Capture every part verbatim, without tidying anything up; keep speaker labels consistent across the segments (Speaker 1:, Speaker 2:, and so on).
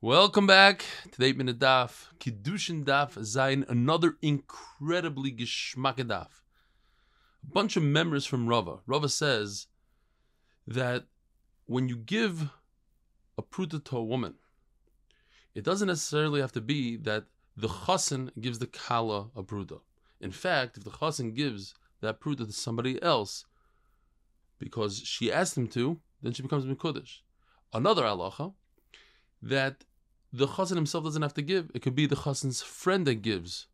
Speaker 1: Welcome back to the eight minute Daf, Kiddushin Daf Zayin, another incredibly geschmack daf. A bunch of memories from Rava. Rava says that when you give a pruta to a woman, it doesn't necessarily have to be that the chassan gives the kala a pruta. In fact, if the chassan gives that pruta to somebody else because she asked him to, then she becomes mekudesh. Another halacha, that the chassan himself doesn't have to give. It could be the chassan's friend that gives.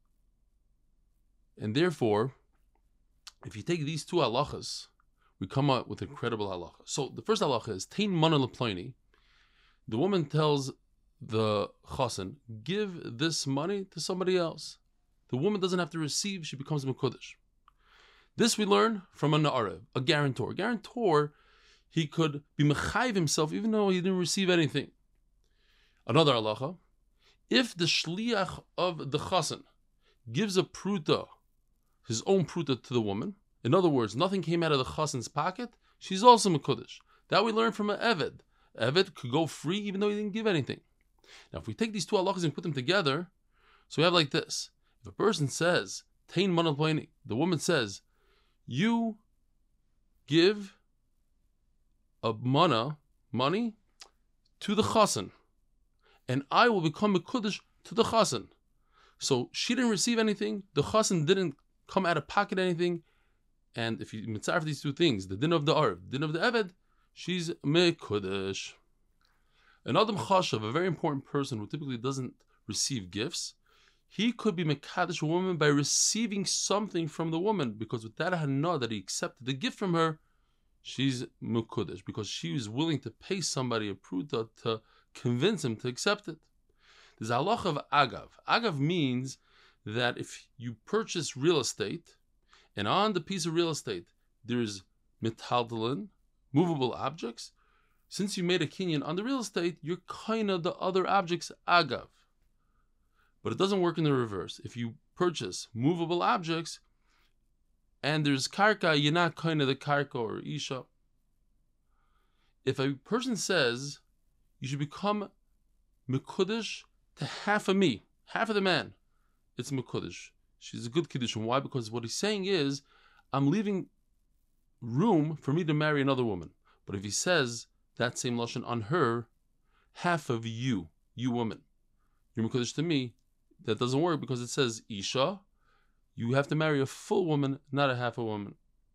Speaker 1: And therefore, if you take these two halachas, we come up with incredible halacha. So the first halacha is Tein Mana Leploni. The woman tells the chassan, give this money to somebody else. The woman doesn't have to receive, she becomes mekudesh. This we learn from a na'arev, a guarantor. A guarantor, he could be mechayiv himself even though he didn't receive anything. Another halacha, if the shliach of the chassan gives a pruta, his own pruta to the woman, in other words, nothing came out of the chassan's pocket, she's also mekudesh. That we learn from an eved. Eved could go free even though he didn't give anything. Now, if we take these two halachas and put them together, so we have like this. If a person says, Tein Mana Leploni, the woman says, you give a mana, money, to the chassan, and I will become mekudesh to the chassan. So she didn't receive anything, the chassan didn't come out of pocket anything, and if you mitzvah these two things, the din of the arv, din of the eved, she's mekudesh. An adam chashav, a very important person who typically doesn't receive gifts, he could be mekadesh a woman by receiving something from the woman, because with that hana that he accepted the gift from her, she's mekudesh, because she was willing to pay somebody a pruta to convince him to accept it. There's a halacha of agav. Agav means that if you purchase real estate, and on the piece of real estate there's metaltalin, movable objects, since you made a kinyan on the real estate, you're kind of the other objects agav. But it doesn't work in the reverse. If you purchase movable objects and there's karka, you're not kind of the karka or isha. If a person says, you should become mekudesh to half of me, half of the man, it's mekudesh. She's a good kiddush. Why? Because what he's saying is, I'm leaving room for me to marry another woman. But if he says that same lashon on her, half of you, you woman, you're mekudesh to me, that doesn't work because it says isha, you have to marry a full woman, not a half a woman.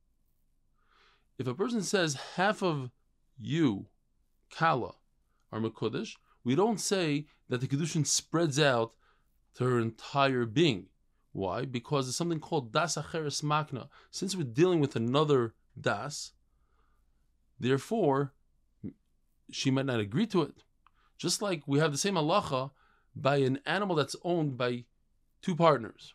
Speaker 1: If a person says half of you, kala, are mekudesh, we don't say that the kiddushin spreads out to her entire being. Why? Because there's something called das acheres makna. Since we're dealing with another das, therefore, she might not agree to it. Just like we have the same halacha by an animal that's owned by two partners.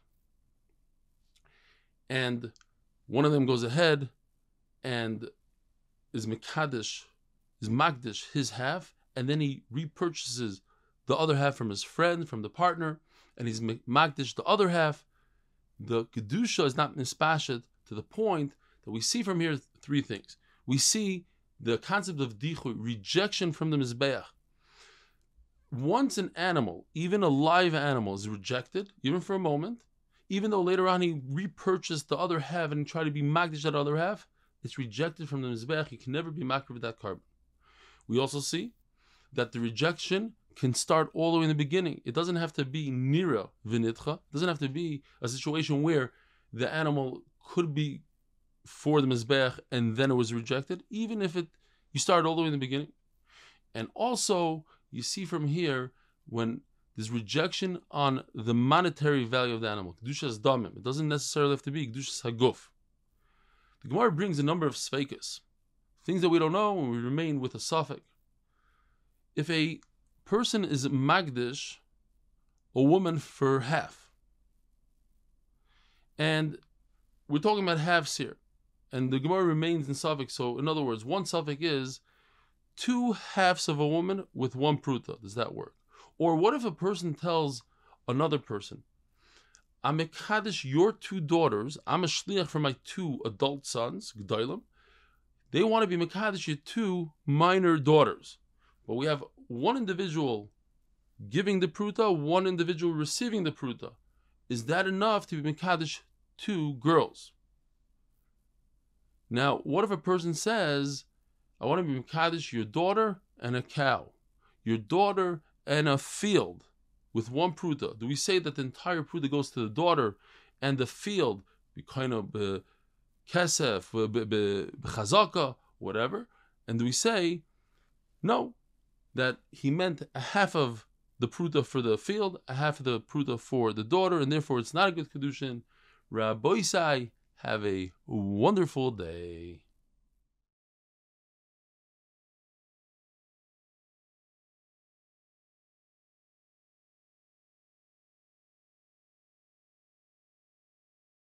Speaker 1: And one of them goes ahead and is mekadesh, is magdish his half, and then he repurchases the other half from his friend, from the partner, and he's magdish the other half. The kedusha is not nispashet to the point that we see from here three things. We see the concept of dichu, rejection from the mizbeach. Once an animal, even a live animal, is rejected, even for a moment, even though later on he repurchased the other half and tried to be magdish that other half, it's rejected from the mizbeach. He can never be makriv with that carbon. We also see that the rejection can start all the way in the beginning. It doesn't have to be nira v'nitcha. It doesn't have to be a situation where the animal could be for the mizbeach and then it was rejected, even if it you started all the way in the beginning. And also, you see from here, when there's rejection on the monetary value of the animal, kedushas damim, it doesn't necessarily have to be kedushas haguf. The Gemara brings a number of sveikas, things that we don't know, and we remain with a suffix. If a person is magdish a woman for half, and we're talking about halves here, and the Gemara remains in suffix. So, in other words, one suffix is two halves of a woman with one pruta. Does that work? Or what if a person tells another person, I'm mekadesh your two daughters, I'm a shliach for my two adult sons, g'daylim, they want to be mekadesh your two minor daughters. But we have one individual giving the pruta, one individual receiving the pruta. Is that enough to be mekadesh two girls? Now, what if a person says, I want to be mekadesh your daughter and a cow, your daughter and a field with one pruta? Do we say that the entire pruta goes to the daughter and the field, be kind of uh, kesef, b'chazaka, whatever? And do we say, no, that he meant a half of the pruta for the field, a half of the pruta for the daughter, and therefore it's not a good kedushin? Rabbi Isai, have a wonderful day.